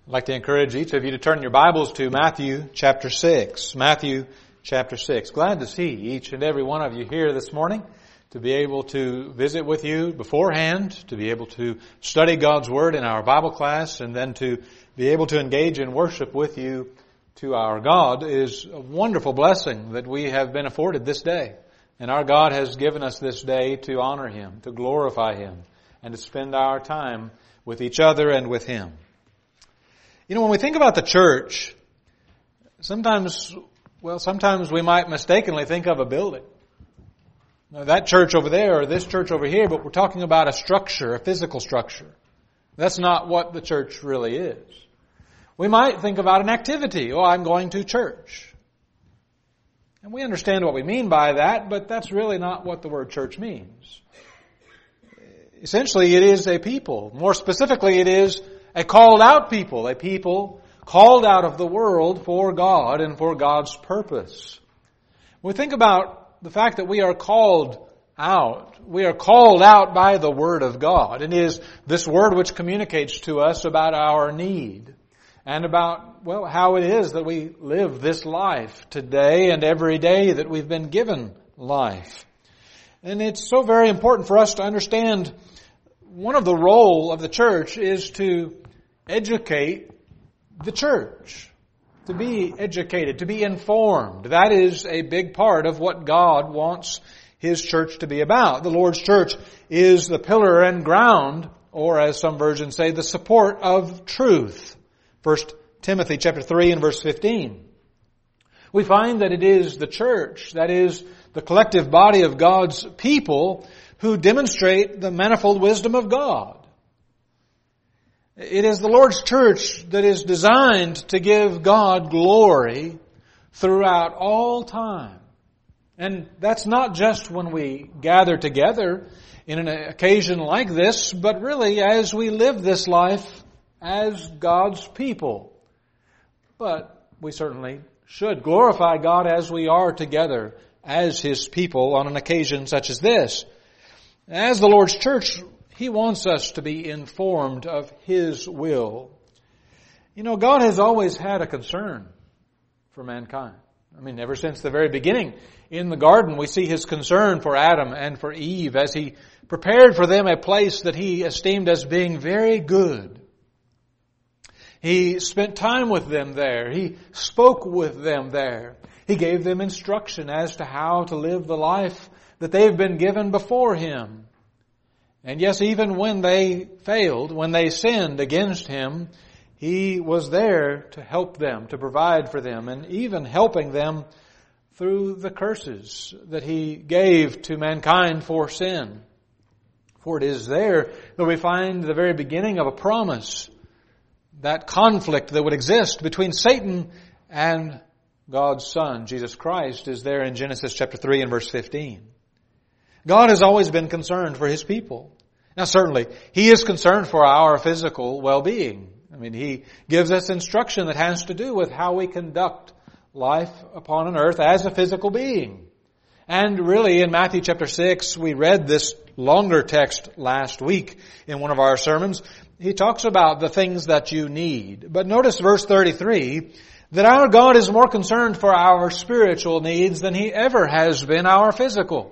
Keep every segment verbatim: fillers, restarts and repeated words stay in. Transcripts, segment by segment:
I'd like to encourage each of you to turn your Bibles to Matthew chapter six. Matthew chapter six. Glad to see each and every one of you here this morning, to be able to visit with you beforehand, to be able to study God's Word in our Bible class, and then to be able to engage in worship with you to our God is a wonderful blessing that we have been afforded this day. And our God has given us this day to honor Him, to glorify Him, and to spend our time with each other and with Him. You know, when we think about the church, sometimes, well, sometimes we might mistakenly think of a building. Now, that church over there or this church over here, but we're talking about a structure, a physical structure. That's not what the church really is. We might think about an activity. Oh, I'm going to church. And we understand what we mean by that, but that's really not what the word church means. Essentially, it is a people. More specifically, it is a called out people, a people called out of the world for God and for God's purpose. When we think about the fact that we are called out, we are called out by the Word of God. It is this Word which communicates to us about our need and about, well, how it is that we live this life today and every day that we've been given life. And it's so very important for us to understand one of the role of the church is to educate the church, to be educated, to be informed. That is a big part of what God wants His church to be about. The Lord's church is the pillar and ground, or as some versions say, the support of truth. First Timothy chapter three and verse fifteen. We find that it is the church, that is the collective body of God's people, who demonstrate the manifold wisdom of God. It is the Lord's church that is designed to give God glory throughout all time. And that's not just when we gather together in an occasion like this, but really as we live this life as God's people. But we certainly should glorify God as we are together as His people on an occasion such as this. As the Lord's church, He wants us to be informed of His will. You know, God has always had a concern for mankind. I mean, ever since the very beginning in the garden, we see His concern for Adam and for Eve as He prepared for them a place that He esteemed as being very good. He spent time with them there. He spoke with them there. He gave them instruction as to how to live the life that they've been given before Him. And yes, even when they failed, when they sinned against Him, He was there to help them, to provide for them, and even helping them through the curses that He gave to mankind for sin. For it is there that we find the very beginning of a promise, that conflict that would exist between Satan and God's Son, Jesus Christ, is there in Genesis chapter three and verse fifteen. God has always been concerned for His people. Now certainly, He is concerned for our physical well-being. I mean, He gives us instruction that has to do with how we conduct life upon an earth as a physical being. And really, in Matthew chapter six, we read this longer text last week in one of our sermons. He talks about the things that you need. But notice verse thirty-three, that our God is more concerned for our spiritual needs than He ever has been our physical.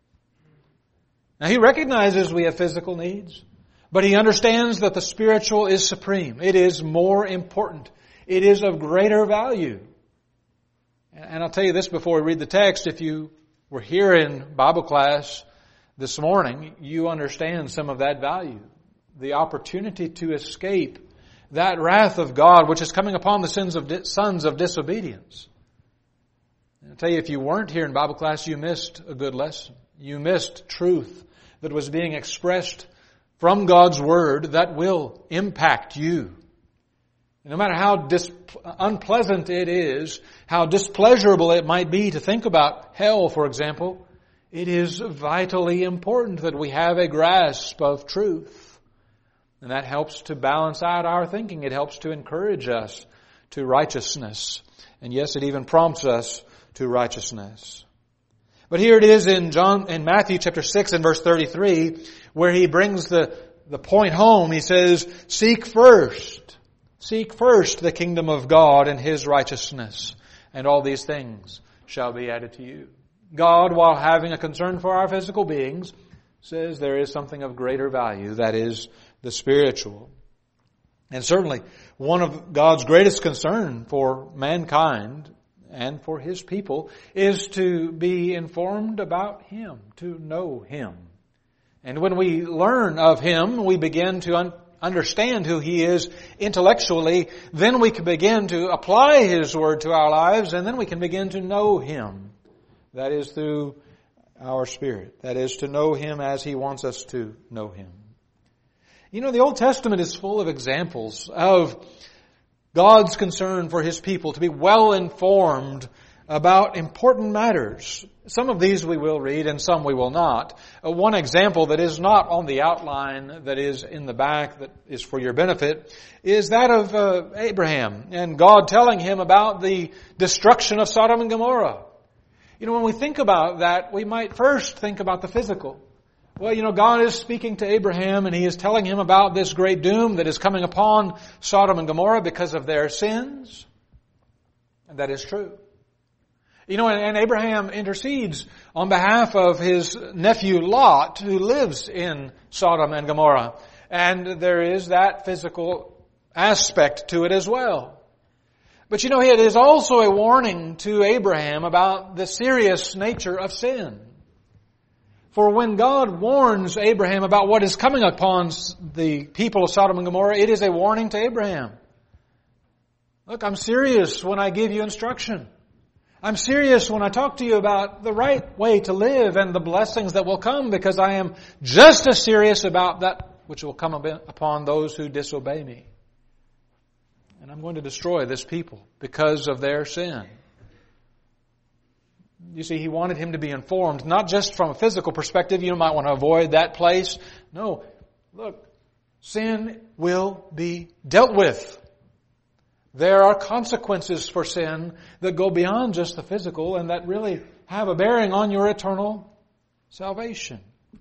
Now, He recognizes we have physical needs, but He understands that the spiritual is supreme. It is more important. It is of greater value. And I'll tell you this before we read the text. If you were here in Bible class this morning, you understand some of that value. The opportunity to escape that wrath of God which is coming upon the sins of di- sons of disobedience. And I'll tell you, if you weren't here in Bible class, you missed a good lesson. You missed truth that was being expressed from God's Word that will impact you. No matter how dis- unpleasant it is, how displeasurable it might be to think about hell, for example, it is vitally important that we have a grasp of truth. And that helps to balance out our thinking. It helps to encourage us to righteousness. And yes, it even prompts us to righteousness. But here it is in John, in Matthew chapter six and verse thirty-three, where He brings the, the point home. He says, seek first. Seek first the kingdom of God and His righteousness, and all these things shall be added to you. God, while having a concern for our physical beings, says there is something of greater value, that is the spiritual. And certainly, one of God's greatest concern for mankind and for His people is to be informed about Him, to know Him. And when we learn of Him, we begin to un- understand who He is intellectually. Then we can begin to apply His Word to our lives, and then we can begin to know Him. That is through our spirit. That is to know Him as He wants us to know Him. You know, the Old Testament is full of examples of God's concern for His people to be well informed about important matters. Some of these we will read and some we will not. Uh, one example that is not on the outline, that is in the back, that is for your benefit, is that of uh, Abraham and God telling him about the destruction of Sodom and Gomorrah. You know, when we think about that, we might first think about the physical. Well, you know, God is speaking to Abraham and He is telling him about this great doom that is coming upon Sodom and Gomorrah because of their sins. And that is true. You know, and, and Abraham intercedes on behalf of his nephew Lot, who lives in Sodom and Gomorrah. And there is that physical aspect to it as well. But you know, it is also a warning to Abraham about the serious nature of sin. For when God warns Abraham about what is coming upon the people of Sodom and Gomorrah, it is a warning to Abraham. Look, I'm serious when I give you instruction. I'm serious when I talk to you about the right way to live and the blessings that will come, because I am just as serious about that which will come upon those who disobey me. And I'm going to destroy this people because of their sin. You see, He wanted him to be informed, not just from a physical perspective. You might want to avoid that place. No, look, sin will be dealt with. There are consequences for sin that go beyond just the physical and that really have a bearing on your eternal salvation.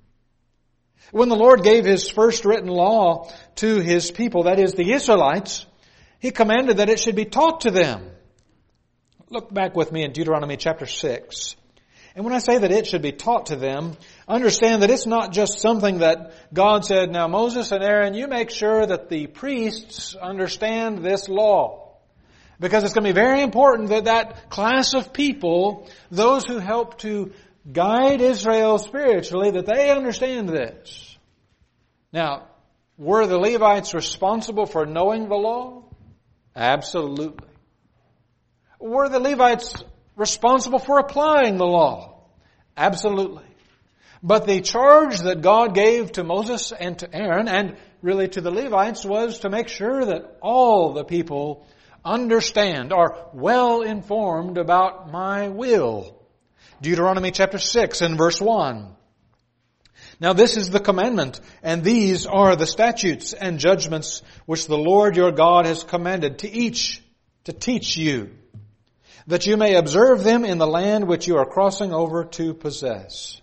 When the Lord gave His first written law to His people, that is the Israelites, He commanded that it should be taught to them. Look back with me in Deuteronomy chapter six. And when I say that it should be taught to them, understand that it's not just something that God said, now Moses and Aaron, you make sure that the priests understand this law. Because it's going to be very important that that class of people, those who help to guide Israel spiritually, that they understand this. Now, were the Levites responsible for knowing the law? Absolutely. Were the Levites responsible for applying the law? Absolutely. But the charge that God gave to Moses and to Aaron, and really to the Levites, was to make sure that all the people understand, are well informed about my will. Deuteronomy chapter six and verse one. Now this is the commandment, and these are the statutes and judgments which the Lord your God has commanded to each to teach you, that you may observe them in the land which you are crossing over to possess.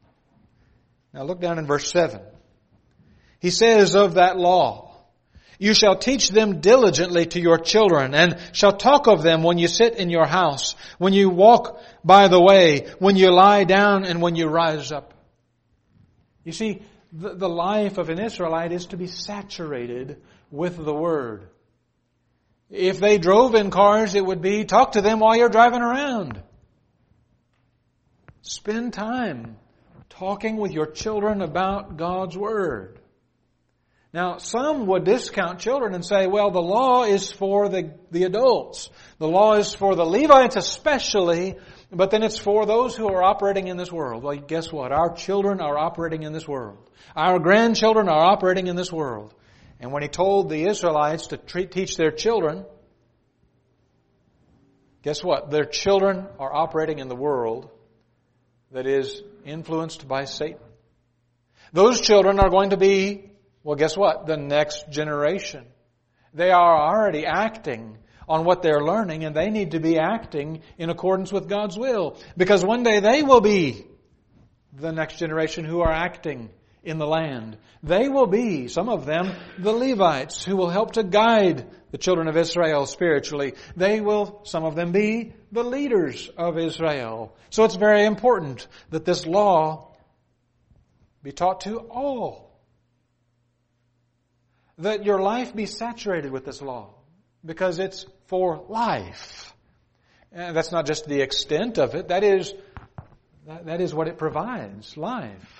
Now look down in verse seven. He says of that law, you shall teach them diligently to your children, and shall talk of them when you sit in your house, when you walk by the way, when you lie down, and when you rise up. You see, the, the life of an Israelite is to be saturated with the Word. If they drove in cars, it would be talk to them while you're driving around. Spend time talking with your children about God's Word. Now, some would discount children and say, well, the law is for the, the adults. The law is for the Levites especially, but then it's for those who are operating in this world. Well, guess what? Our children are operating in this world. Our grandchildren are operating in this world. And when He told the Israelites to treat, teach their children, guess what? Their children are operating in the world that is influenced by Satan. Those children are going to be, well, guess what? The next generation. They are already acting on what they're learning, and they need to be acting in accordance with God's will. Because one day they will be the next generation who are acting in the land. They will be, some of them, the Levites who will help to guide the children of Israel spiritually. They will, some of them, be the leaders of Israel. So it's very important that this law be taught to all. That your life be saturated with this law, because it's for life. And that's not just the extent of it. That is, that, that is what it provides, life.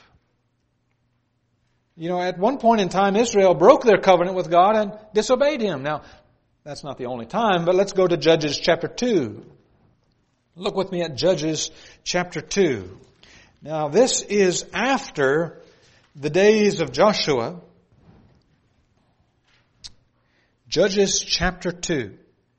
You know, at one point in time, Israel broke their covenant with God and disobeyed Him. Now, that's not the only time, but let's go to Judges chapter two. Look with me at Judges chapter two. Now, this is after the days of Joshua. Judges chapter two.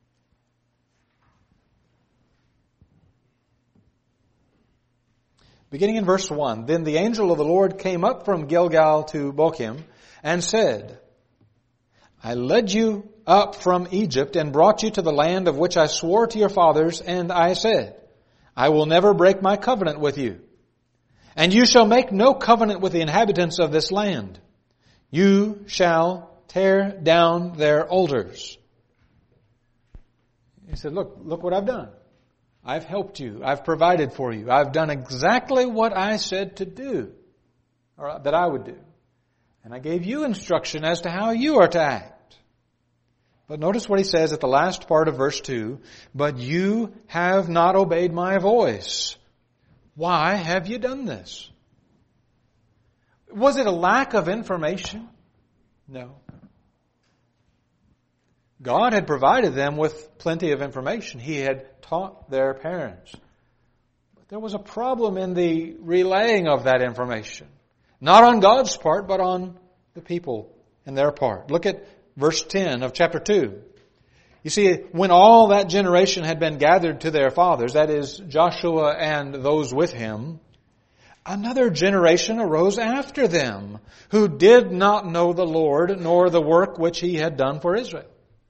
Beginning in verse one, Then the angel of the Lord came up from Gilgal to Bochim and said, I led you up from Egypt and brought you to the land of which I swore to your fathers, and I said, I will never break my covenant with you. And you shall make no covenant with the inhabitants of this land. You shall tear down their altars. He said, look, look what I've done. I've helped you. I've provided for you. I've done exactly what I said to do, or that I would do. And I gave you instruction as to how you are to act. But notice what he says at the last part of verse two. But you have not obeyed my voice. Why have you done this? Was it a lack of information? No. God had provided them with plenty of information. He had taught their parents. But there was a problem in the relaying of that information. Not on God's part, but on the people and their part. Look at verse ten of chapter two. You see, when all that generation had been gathered to their fathers, that is, Joshua and those with him, another generation arose after them, who did not know the Lord, nor the work which He had done for Israel.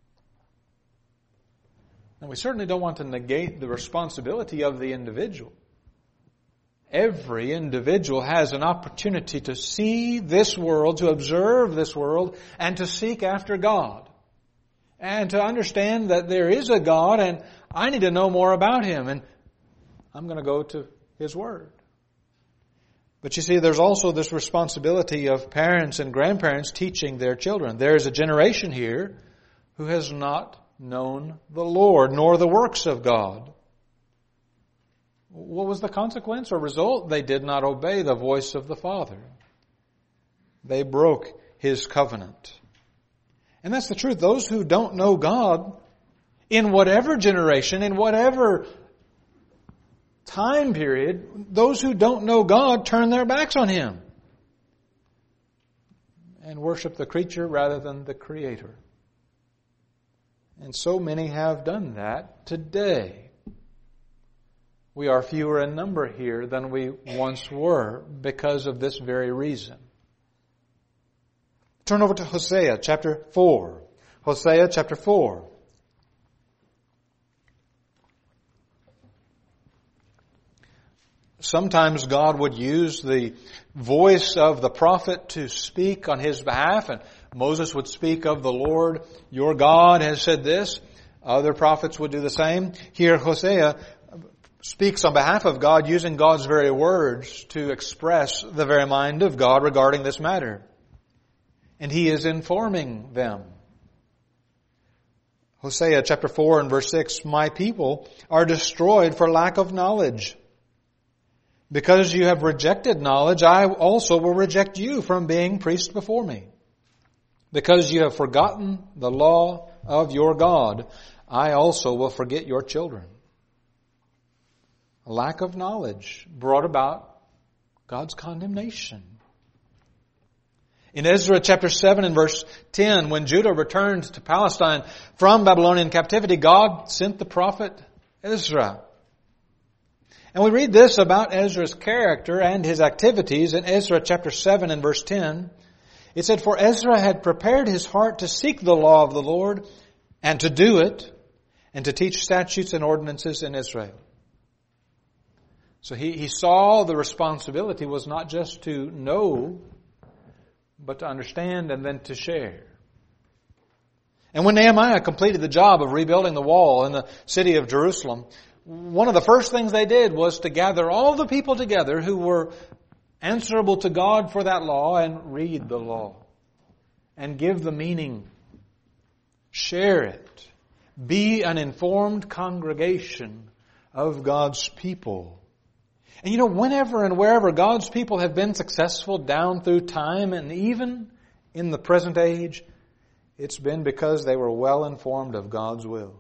And we certainly don't want to negate the responsibility of the individual. Every individual has an opportunity to see this world, to observe this world, and to seek after God. And to understand that there is a God, and I need to know more about Him, and I'm going to go to His Word. But you see, there's also this responsibility of parents and grandparents teaching their children. There is a generation here who has not known the Lord, nor the works of God. What was the consequence or result? They did not obey the voice of the Father. They broke His covenant. And that's the truth. Those who don't know God, in whatever generation, in whatever time period, those who don't know God turn their backs on Him and worship the creature rather than the Creator. And so many have done that today. We are fewer in number here than we once were because of this very reason. Turn over to Hosea chapter four. Hosea chapter four. Sometimes God would use the voice of the prophet to speak on his behalf, and Moses would speak of the Lord, your God has said this. Other prophets would do the same. Here Hosea speaks on behalf of God using God's very words to express the very mind of God regarding this matter. And he is informing them. Hosea chapter four and verse six, My people are destroyed for lack of knowledge. Because you have rejected knowledge, I also will reject you from being priest before me. Because you have forgotten the law of your God, I also will forget your children. A lack of knowledge brought about God's condemnation. In Ezra chapter seven and verse ten, when Judah returned to Palestine from Babylonian captivity, God sent the prophet Ezra. And we read this about Ezra's character and his activities in Ezra chapter seven and verse ten. It said, For Ezra had prepared his heart to seek the law of the Lord and to do it and to teach statutes and ordinances in Israel. So he, he saw the responsibility was not just to know but to understand and then to share. And when Nehemiah completed the job of rebuilding the wall in the city of Jerusalem, one of the first things they did was to gather all the people together who were answerable to God for that law and read the law and give the meaning. Share it. Be an informed congregation of God's people. And you know, whenever and wherever God's people have been successful down through time and even in the present age, it's been because they were well informed of God's will.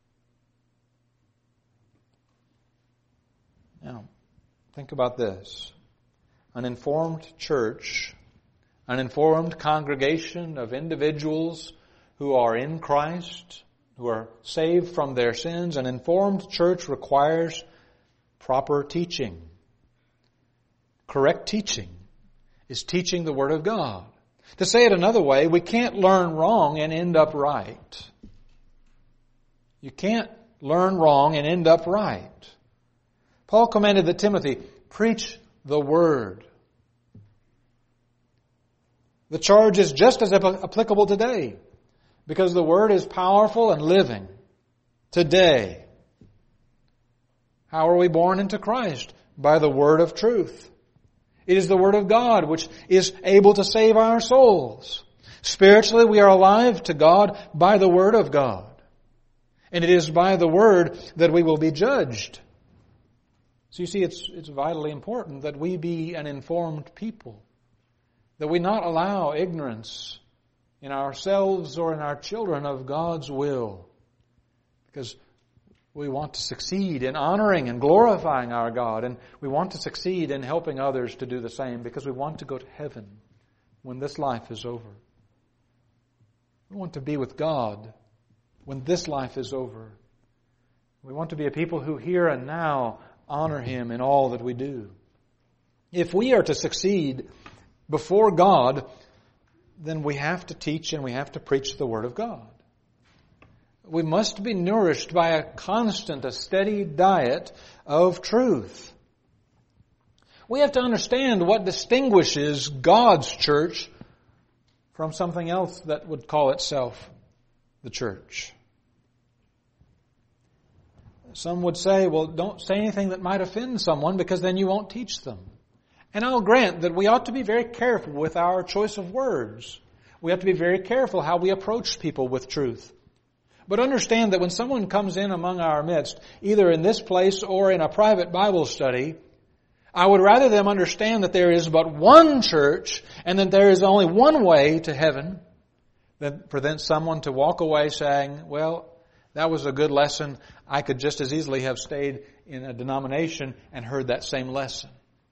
Now, think about this. An informed church, an informed congregation of individuals who are in Christ, who are saved from their sins, an informed church requires proper teaching. Correct teaching is teaching the Word of God. To say it another way, we can't learn wrong and end up right. You can't learn wrong and end up right. Paul commanded that Timothy preach the Word. The charge is just as applicable today because the Word is powerful and living today. How are we born into Christ? By the Word of truth. It is the Word of God which is able to save our souls. Spiritually, we are alive to God by the Word of God. And it is by the Word that we will be judged. So you see, it's, it's vitally important that we be an informed people. That we not allow ignorance in ourselves or in our children of God's will. Because we want to succeed in honoring and glorifying our God. And we want to succeed in helping others to do the same because we want to go to heaven when this life is over. We want to be with God when this life is over. We want to be a people who here and now honor Him in all that we do. If we are to succeed before God, then we have to teach and we have to preach the Word of God. We must be nourished by a constant, a steady diet of truth. We have to understand what distinguishes God's church from something else that would call itself the church. Some would say, well, don't say anything that might offend someone because then you won't teach them. And I'll grant that we ought to be very careful with our choice of words. We have to be very careful how we approach people with truth. But understand that when someone comes in among our midst, either in this place or in a private Bible study, I would rather them understand that there is but one church and that there is only one way to heaven than for someone to walk away saying, well, that was a good lesson. I could just as easily have stayed in a denomination and heard that same lesson.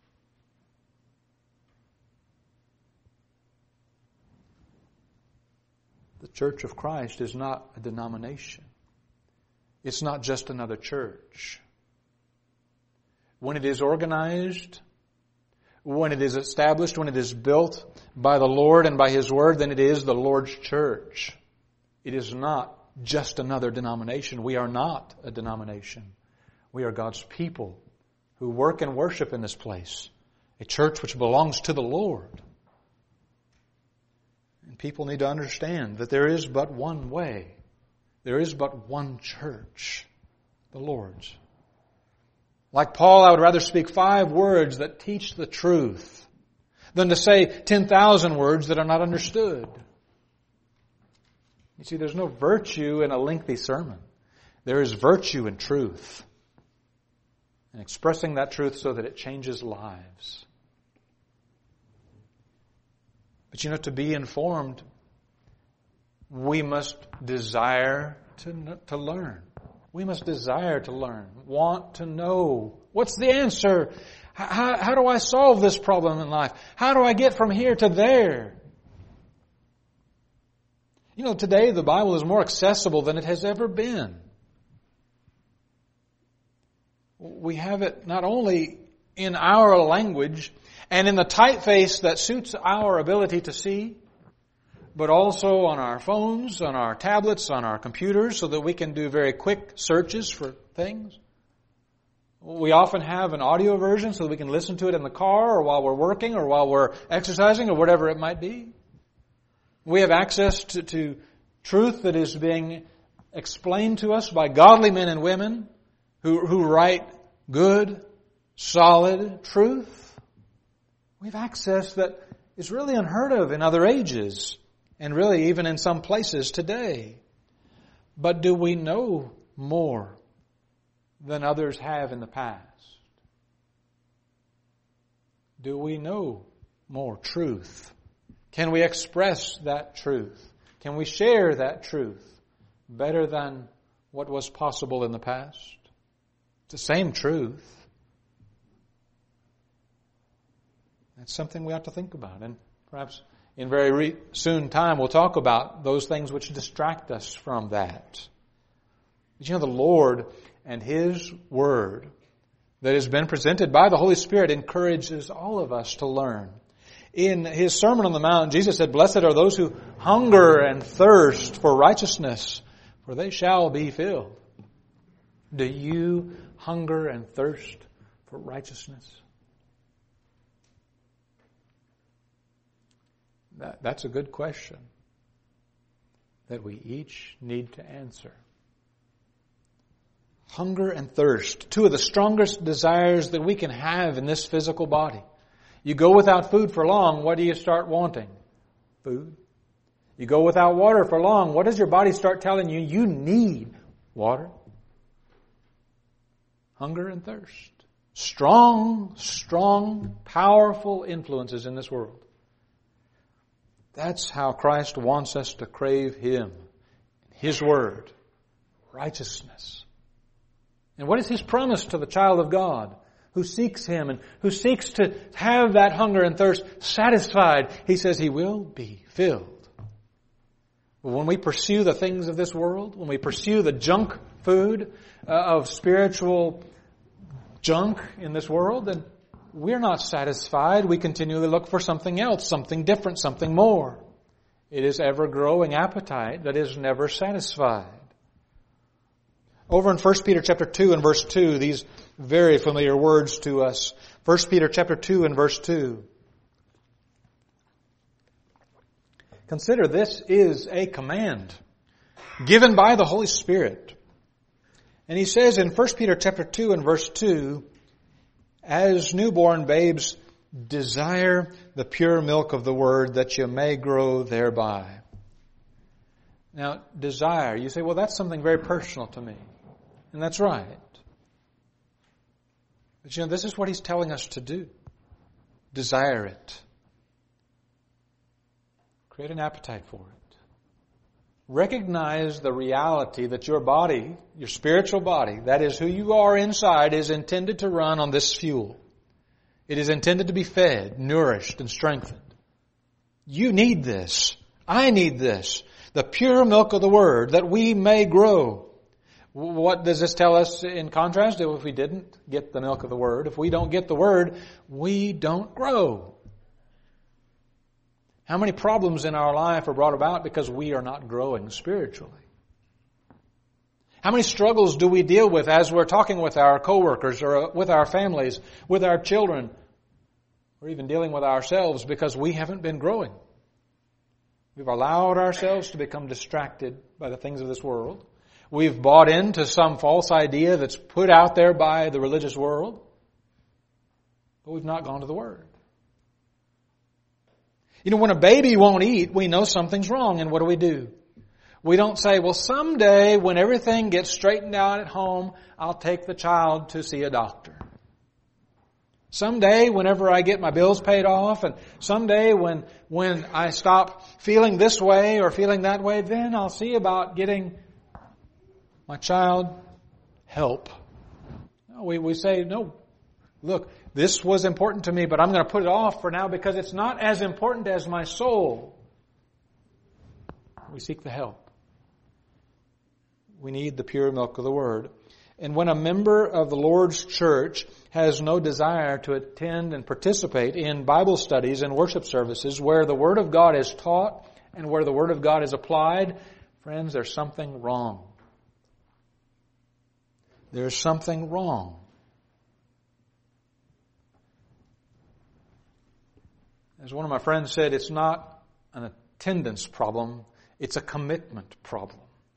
The Church of Christ is not a denomination. It's not just another church. When it is organized, when it is established, when it is built by the Lord and by His Word, then it is the Lord's church. It is not just another denomination. We are not a denomination. We are God's people who work and worship in this place. A church which belongs to the Lord. And people need to understand that there is but one way. There is but one church. The Lord's. Like Paul, I would rather speak five words that teach the truth than to say ten thousand words that are not understood. You see, there's no virtue in a lengthy sermon. There is virtue in truth. And expressing that truth so that it changes lives. But you know, to be informed, we must desire to, to learn. We must desire to learn, want to know. What's the answer? How, how do I solve this problem in life? How do I get from here to there? You know, today the Bible is more accessible than it has ever been. We have it not only in our language and in the typeface that suits our ability to see, but also on our phones, on our tablets, on our computers, so that we can do very quick searches for things. We often have an audio version so that we can listen to it in the car or while we're working or while we're exercising or whatever it might be. We have access to, to truth that is being explained to us by godly men and women who, who write good, solid truth. We have access that is really unheard of in other ages, and really even in some places today. But do we know more than others have in the past? Do we know more truth? Can we express that truth? Can we share that truth better than what was possible in the past? It's the same truth. That's something we have to think about. And perhaps in very re- soon time we'll talk about those things which distract us from that. But you know, the Lord and His Word that has been presented by the Holy Spirit encourages all of us to learn. In His Sermon on the Mount, Jesus said, "Blessed are those who hunger and thirst for righteousness, for they shall be filled." Do you hunger and thirst for righteousness? That, that's a good question that we each need to answer. Hunger and thirst, two of the strongest desires that we can have in this physical body. You go without food for long, what do you start wanting? Food. You go without water for long, what does your body start telling you? You need water. Hunger and thirst. Strong, strong, powerful influences in this world. That's how Christ wants us to crave Him, His Word, righteousness. And what is His promise to the child of God who seeks Him and who seeks to have that hunger and thirst satisfied? He says He will be filled. When we pursue the things of this world, when we pursue the junk food uh, of spiritual junk in this world, then we're not satisfied. We continually look for something else, something different, something more. It is ever-growing appetite that is never satisfied. Over in First Peter chapter two and verse two, these very familiar words to us. First Peter chapter two and verse two. Consider this is a command given by the Holy Spirit. And he says in First Peter chapter two and verse two, "As newborn babes, desire the pure milk of the Word, that you may grow thereby." Now, desire, you say, well, that's something very personal to me. And that's right. But you know, this is what He's telling us to do. Desire it. Create an appetite for it. Recognize the reality that your body, your spiritual body, that is who you are inside, is intended to run on this fuel. It is intended to be fed, nourished, and strengthened. You need this. I need this. The pure milk of the Word, that we may grow. What does this tell us in contrast? If we didn't get the milk of the Word, if we don't get the Word, we don't grow. How many problems in our life are brought about because we are not growing spiritually? How many struggles do we deal with as we're talking with our coworkers or with our families, with our children, or even dealing with ourselves because we haven't been growing? We've allowed ourselves to become distracted by the things of this world. We've bought into some false idea that's put out there by the religious world, but we've not gone to the Word. You know, when a baby won't eat, we know something's wrong, and what do we do? We don't say, well, someday when everything gets straightened out at home, I'll take the child to see a doctor. Someday, whenever I get my bills paid off, and someday when when I stop feeling this way or feeling that way, then I'll see about getting my child help. No, we, we say, no, look, this was important to me, but I'm going to put it off for now because it's not as important as my soul. We seek the help. We need the pure milk of the Word. And when a member of the Lord's church has no desire to attend and participate in Bible studies and worship services where the Word of God is taught and where the Word of God is applied, friends, there's something wrong. There's something wrong. As one of my friends said, it's not an attendance problem. It's a commitment problem.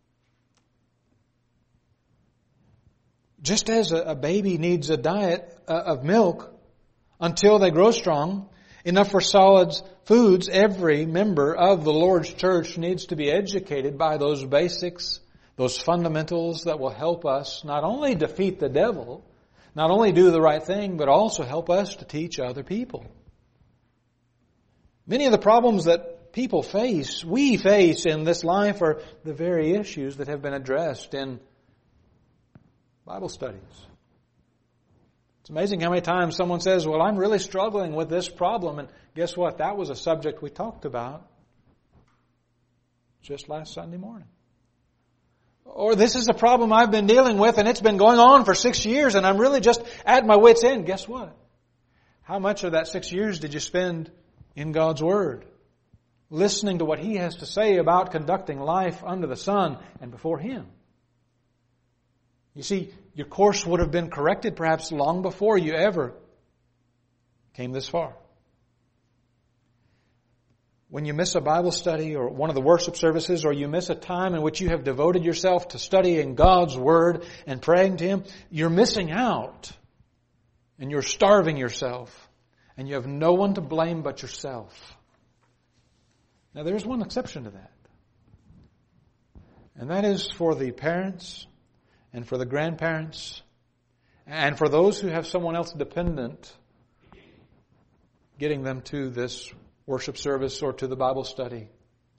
Just as a baby needs a diet of milk until they grow strong, enough for solid foods, every member of the Lord's church needs to be educated by those basics, those fundamentals that will help us not only defeat the devil, not only do the right thing, but also help us to teach other people. Many of the problems that people face, we face in this life, are the very issues that have been addressed in Bible studies. It's amazing how many times someone says, well, I'm really struggling with this problem. And guess what? That was a subject we talked about just last Sunday morning. Or this is a problem I've been dealing with and it's been going on for six years and I'm really just at my wit's end. Guess what? How much of that six years did you spend in God's Word, listening to what He has to say about conducting life under the sun and before Him? You see, your course would have been corrected perhaps long before you ever came this far. When you miss a Bible study or one of the worship services, or you miss a time in which you have devoted yourself to studying God's Word and praying to Him, you're missing out. And you're starving yourself. And you have no one to blame but yourself. Now there's one exception to that. And that is for the parents and for the grandparents and for those who have someone else dependent getting them to this worship service or to the Bible study.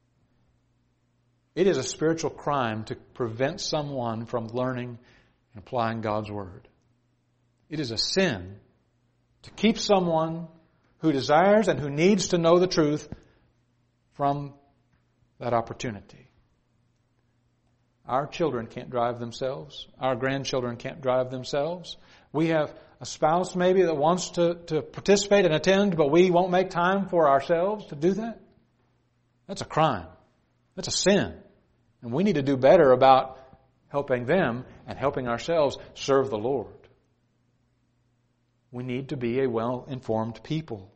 It is a spiritual crime to prevent someone from learning and applying God's Word. It is a sin to keep someone who desires and who needs to know the truth from that opportunity. Our children can't drive themselves. Our grandchildren can't drive themselves. We have a spouse maybe that wants to, to participate and attend, but we won't make time for ourselves to do that. That's a crime. That's a sin. And we need to do better about helping them and helping ourselves serve the Lord. We need to be a well-informed people.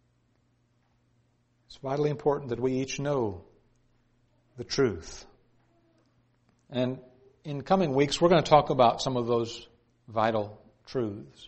It's vitally important that we each know the truth. And in coming weeks, we're going to talk about some of those vital truths.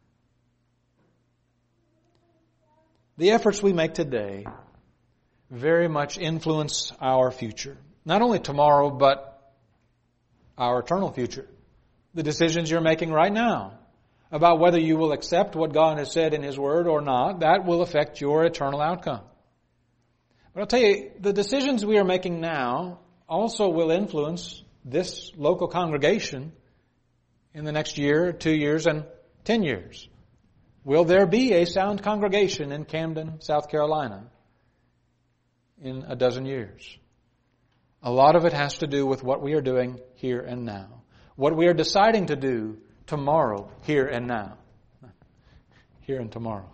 The efforts we make today very much influence our future. Not only tomorrow, but our eternal future. The decisions you're making right now about whether you will accept what God has said in His Word or not, that will affect your eternal outcome. But I'll tell you, the decisions we are making now also will influence this local congregation in the next year, two years, and ten years. Will there be a sound congregation in Camden, South Carolina in a dozen years? A lot of it has to do with what we are doing here and now. What we are deciding to do tomorrow, here and now. Here and tomorrow.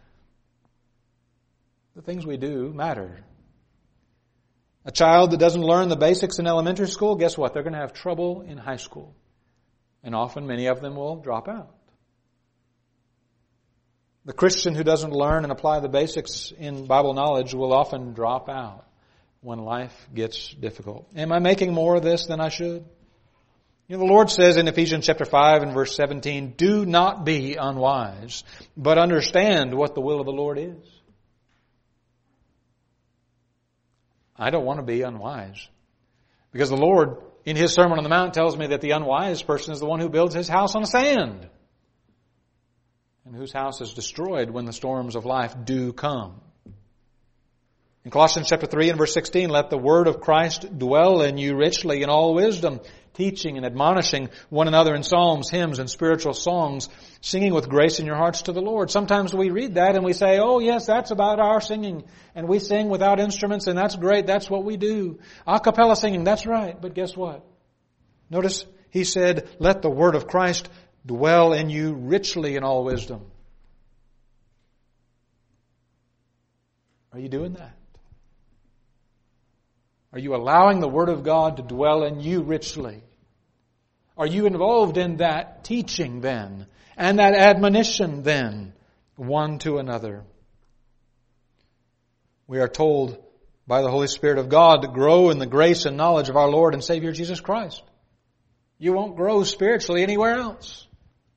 The things we do matter. A child that doesn't learn the basics in elementary school, guess what? They're going to have trouble in high school. And often many of them will drop out. The Christian who doesn't learn and apply the basics in Bible knowledge will often drop out when life gets difficult. Am I making more of this than I should? You know, the Lord says in Ephesians chapter five and verse seventeen, do not be unwise, but understand what the will of the Lord is. I don't want to be unwise. Because the Lord, in His Sermon on the Mount, tells me that the unwise person is the one who builds his house on sand, and whose house is destroyed when the storms of life do come. In Colossians chapter three and verse sixteen, let the word of Christ dwell in you richly in all wisdom, teaching and admonishing one another in psalms, hymns, and spiritual songs, singing with grace in your hearts to the Lord. Sometimes we read that and we say, oh yes, that's about our singing. And we sing without instruments, and that's great. That's what we do. A cappella singing, that's right. But guess what? Notice he said, let the word of Christ dwell in you richly in all wisdom. Are you doing that? Are you allowing the Word of God to dwell in you richly? Are you involved in that teaching then, and that admonition then, one to another? We are told by the Holy Spirit of God to grow in the grace and knowledge of our Lord and Savior Jesus Christ. You won't grow spiritually anywhere else.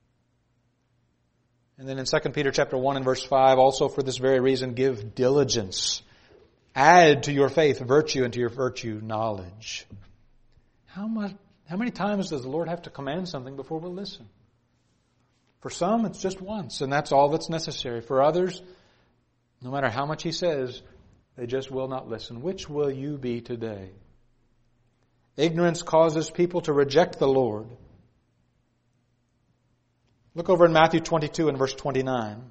And then in Second Peter chapter one and verse five, also for this very reason, give diligence. Add to your faith virtue, and to your virtue knowledge. How much, how many times does the Lord have to command something before we'll listen? For some, it's just once, and that's all that's necessary. For others, no matter how much He says, they just will not listen. Which will you be today? Ignorance causes people to reject the Lord. Look over in Matthew twenty-two and verse twenty-nine.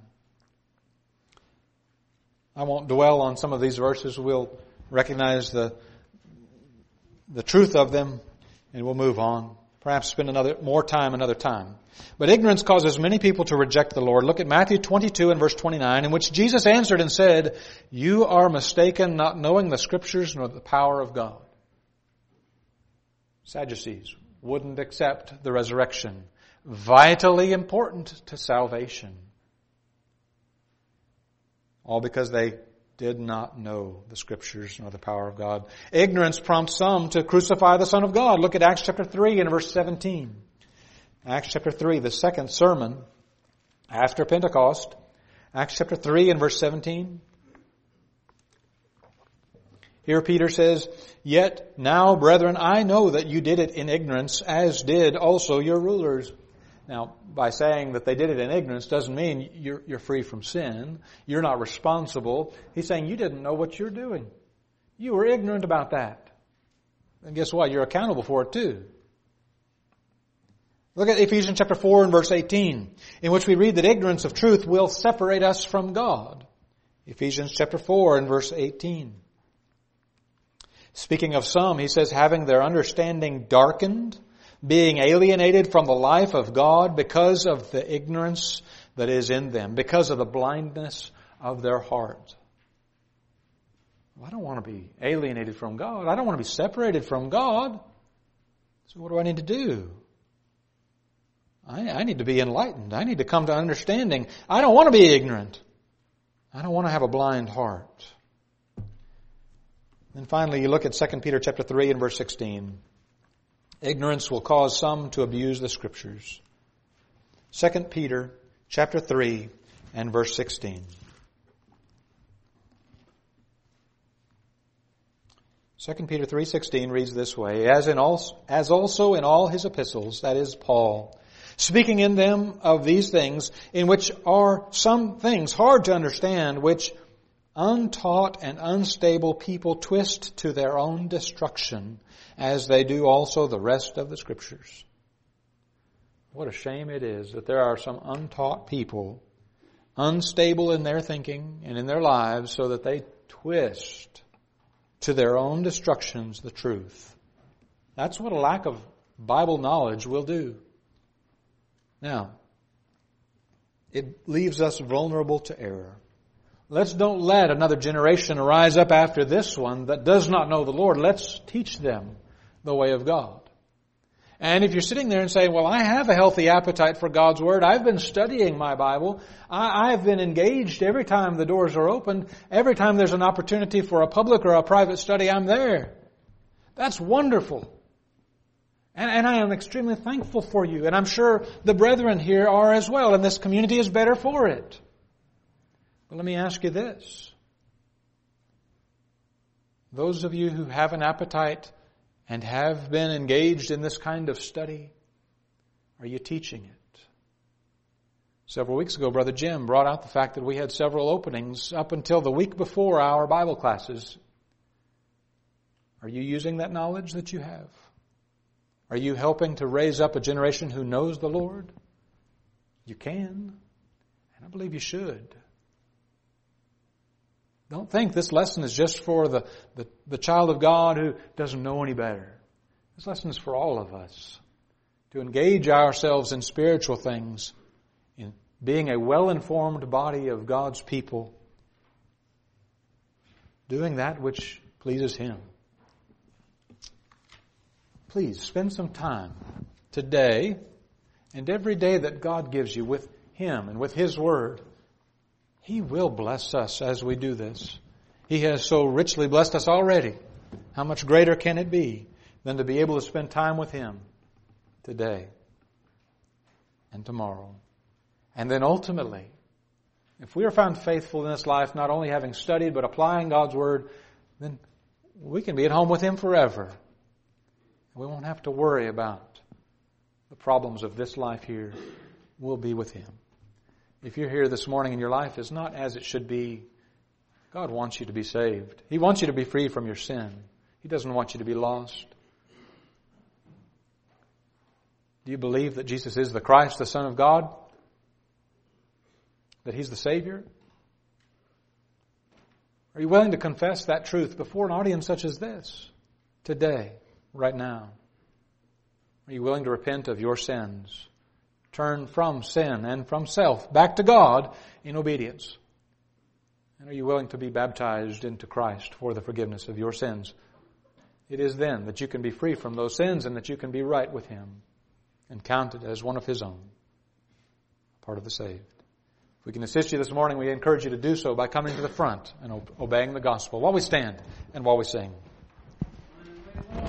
I won't dwell on some of these verses. We'll recognize the, the truth of them and we'll move on. Perhaps spend another more time another time. But ignorance causes many people to reject the Lord. Look at Matthew twenty-two and verse twenty-nine, in which Jesus answered and said, "You are mistaken, not knowing the Scriptures nor the power of God." Sadducees wouldn't accept the resurrection. Vitally important to salvation. All because they did not know the Scriptures nor the power of God. Ignorance prompts some to crucify the Son of God. Look at Acts chapter three and verse seventeen. Acts chapter three, the second sermon after Pentecost. Acts chapter three and verse seventeen. Here Peter says, "Yet now, brethren, I know that you did it in ignorance, as did also your rulers." Now, by saying that they did it in ignorance doesn't mean you're, you're free from sin. You're not responsible. He's saying you didn't know what you're doing. You were ignorant about that. And guess what? You're accountable for it too. Look at Ephesians chapter four and verse eighteen, in which we read that ignorance of truth will separate us from God. Ephesians chapter four and verse eighteen. Speaking of some, he says, having their understanding darkened, being alienated from the life of God because of the ignorance that is in them, because of the blindness of their heart. Well, I don't want to be alienated from God. I don't want to be separated from God. So what do I need to do? I, I need to be enlightened. I need to come to understanding. I don't want to be ignorant. I don't want to have a blind heart. And finally, you look at Second Peter chapter three and verse sixteen. Ignorance will cause some to abuse the Scriptures. Second Peter chapter three and verse sixteen. Second Peter three sixteen reads this way, as in all, as also in all his epistles, that is Paul, speaking in them of these things, in which are some things hard to understand, which untaught and unstable people twist to their own destruction, as they do also the rest of the Scriptures. What a shame it is that there are some untaught people, unstable in their thinking and in their lives, so that they twist to their own destructions the truth. That's what a lack of Bible knowledge will do. Now, it leaves us vulnerable to error. Let's don't let another generation arise up after this one that does not know the Lord. Let's teach them the way of God. And if you're sitting there and saying, well, I have a healthy appetite for God's Word. I've been studying my Bible. I, I've been engaged every time the doors are opened. Every time there's an opportunity for a public or a private study, I'm there. That's wonderful. And, and I am extremely thankful for you. And I'm sure the brethren here are as well. And this community is better for it. But let me ask you this. Those of you who have an appetite and have been engaged in this kind of study, are you teaching it? Several weeks ago, Brother Jim brought out the fact that we had several openings up until the week before our Bible classes. Are you using that knowledge that you have? Are you helping to raise up a generation who knows the Lord? You can, and I believe you should. Don't think this lesson is just for the, the, the child of God who doesn't know any better. This lesson is for all of us. To engage ourselves in spiritual things, in being a well-informed body of God's people, doing that which pleases Him. Please spend some time today and every day that God gives you with Him and with His Word. He will bless us as we do this. He has so richly blessed us already. How much greater can it be than to be able to spend time with Him today and tomorrow? And then ultimately, if we are found faithful in this life, not only having studied but applying God's Word, then we can be at home with Him forever. We won't have to worry about the problems of this life here. We'll be with Him. If you're here this morning and your life is not as it should be, God wants you to be saved. He wants you to be free from your sin. He doesn't want you to be lost. Do you believe that Jesus is the Christ, the Son of God? That He's the Savior? Are you willing to confess that truth before an audience such as this? Today, right now. Are you willing to repent of your sins? Turn from sin and from self back to God in obedience? And are you willing to be baptized into Christ for the forgiveness of your sins? It is then that you can be free from those sins and that you can be right with Him and counted as one of His own, part of the saved. If we can assist you this morning, we encourage you to do so by coming to the front and obeying the gospel while we stand and while we sing.